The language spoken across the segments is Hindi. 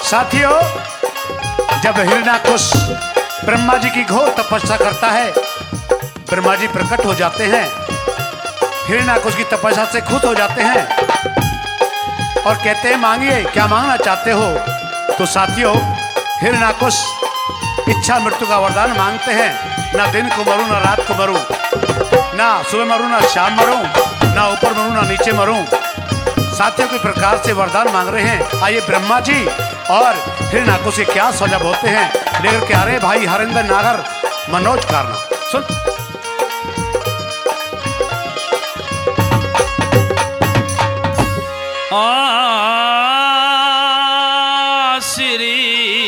साथियों, जब हिरण्याकुश ब्रह्मा जी की घोर तपस्या करता है, ब्रह्मा जी प्रकट हो जाते हैं, हिरण्याकुश की तपस्या से खुश हो जाते हैं और कहते हैं मांगिए, क्या मांगना चाहते हो। तो साथियों, हिरण्याकुश इच्छा मृत्यु का वरदान मांगते हैं। ना दिन को मरूं, ना रात को मरूं, ना सुबह मरूं, ना शाम मरूं, ना ऊपर मरूं, ना नीचे मरूं। साथियों के प्रकार से वरदान मांग रहे हैं। आइए ब्रह्मा जी और हिरण्याकुश के क्या सौजब होते हैं लेकर के आ रहे भाई हरिंदर नागर मनोज कारना। सुन। श्री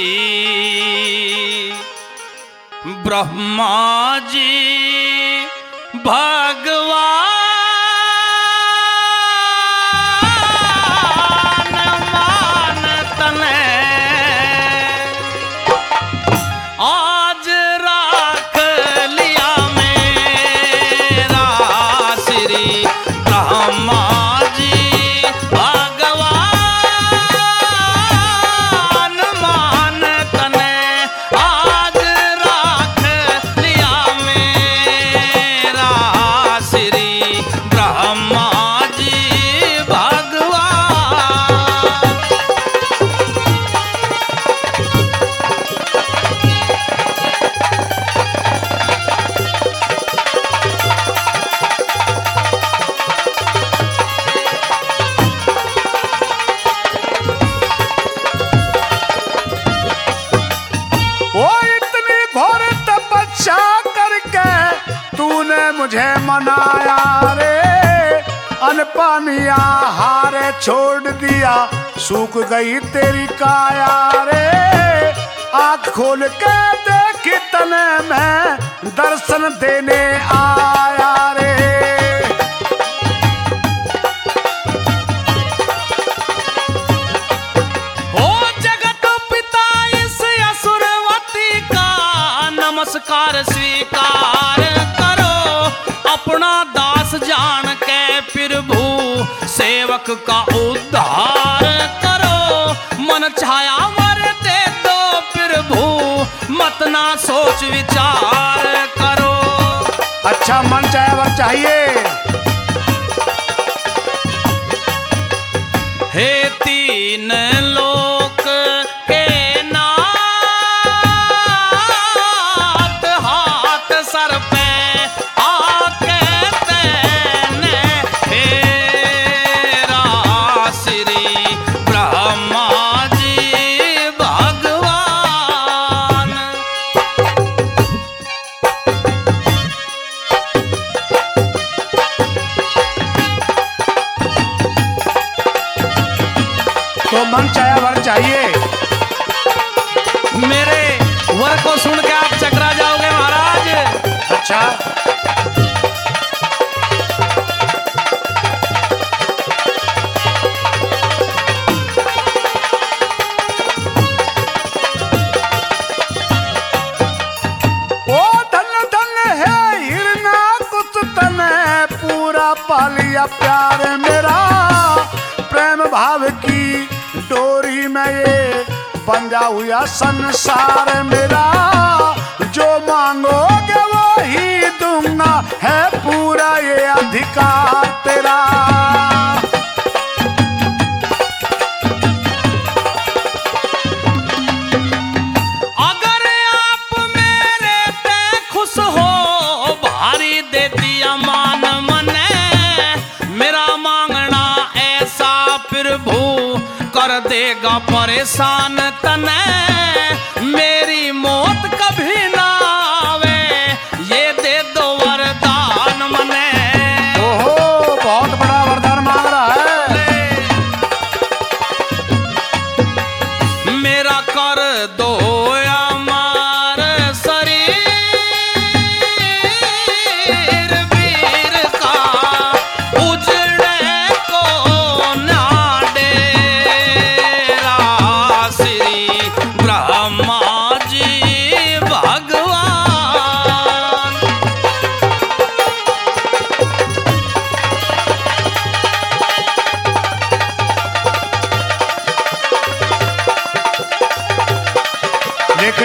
ब्रह्मा जी भगवान मुझे मनाया रे, अन पानिया हारे छोड़ दिया, सूख गई तेरी काया रे। आँख खोल के देखी तने मैं दर्शन देने आया रे। ओ जगत पिता इस असुरवती का नमस्कार स्वीकार, अपना दास जान के प्रभु सेवक का उद्धार करो। मन छाया वर दे दो प्रभु, मत ना सोच विचार करो। अच्छा, मन चाहे वर चाहिए। हे तीन लोक के नाथ, हाथ सर पे तो मन चाहे वर चाहिए। मेरे वर को सुन के आप चकरा जाओगे महाराज। अच्छा, ओ धन धन है हिरण्याकुश तने पूरा पालिया प्यार मेरा। प्रेम भाव की डोरी में ये बंधा हुआ संसार मेरा। जो मांगोगे वो ही दूंगा, है पूरा ये अधिकार तेरा। अगर आप मेरे पे खुश हो, भारी दे दिया मान मने, मेरा मांगना ऐसा प्रभु कर देगा परेशान तने। मेरी मौत कभी ना आवे, ये दे दो वरदान मने। ओहो, बहुत बड़ा वरदान मांग रहा है। मेरा कर दो अमर शरीर वीर का, उजड़े को ना डेरा। श्री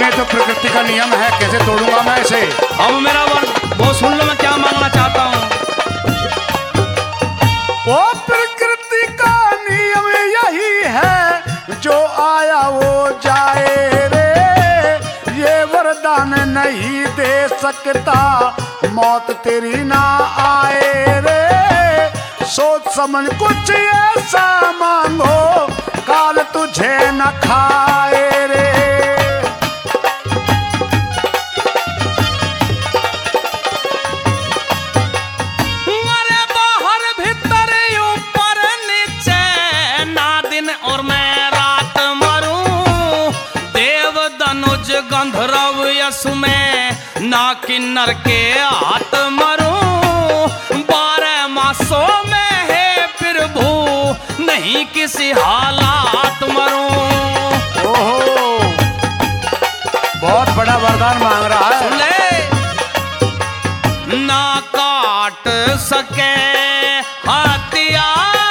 लेकिन ये तो प्रकृति का नियम है, कैसे तोड़ूंगा मैं इसे। अब मेरा वो सुन लो, मैं क्या मांगना चाहता हूँ। वो प्रकृति का नियम यही है, जो आया वो जाए रे। ये वरदान नहीं दे सकता, मौत तेरी ना आए रे। सोच समझ कुछ ऐसा मांगो, काल तुझे न खाए रे। अरे बाहर भीतर ऊपर नीचे, ना दिन और मैं रात मरूं। देव धनुज गंधर्व यश में, ना किन्नर के हाथ मरूं। 12 मासों में है प्रभु, नहीं किसी हालात मरूं। ओहो, बहुत बड़ा वरदान मांग रहा है। सुन ले, ना काट सके हथियार,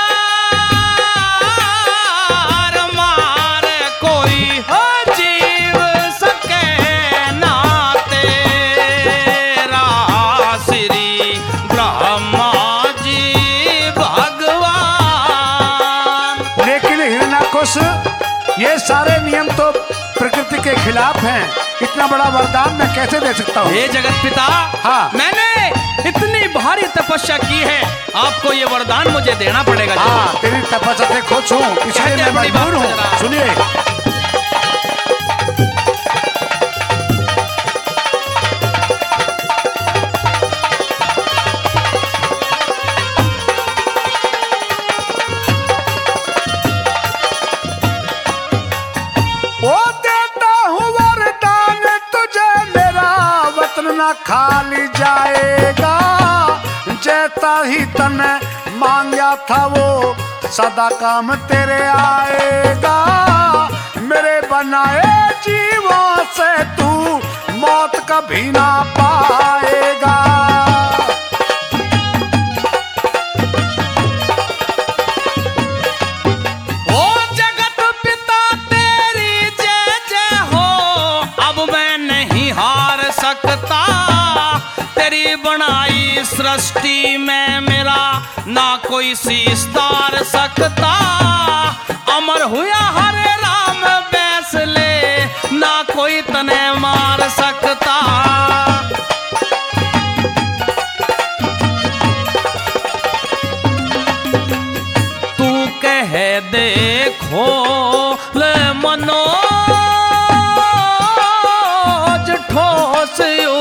मार कोई जीव सके ना तेरा श्री ब्रह्मा जी भगवान। लेकिन हिरण्याकुश, ये सारे नियम तो प्रकृति के खिलाफ हैं। इतना बड़ा वरदान मैं कैसे दे सकता हूँ? हे जगत पिता, हाँ। मैंने इतनी भारी तपस्या की है, आपको ये वरदान मुझे देना पड़ेगा। हाँ, तेरी तपस्या से खुश हूँ, इसलिए मैं बड़ी बात मजबूर हूँ। जरा। सुनिए, वो देता हूँ वरदान तुझे, मेरा वतन न खाली जाएगा। जैसा ही तने मांगा था वो सदा काम तेरे आएगा। मेरे बनाए जीवों से तू मौत कभी ना पाएगा। ओ जगत पिता तेरी जय जय हो, अब मैं नहीं हार सकता। तेरी बनाई सृष्टि में मेरा ना कोई सितार सकता। अमर हुआ हरे राम बैसले, ना कोई तने मार सकता। तू कह देखो ले मनोज, ठोस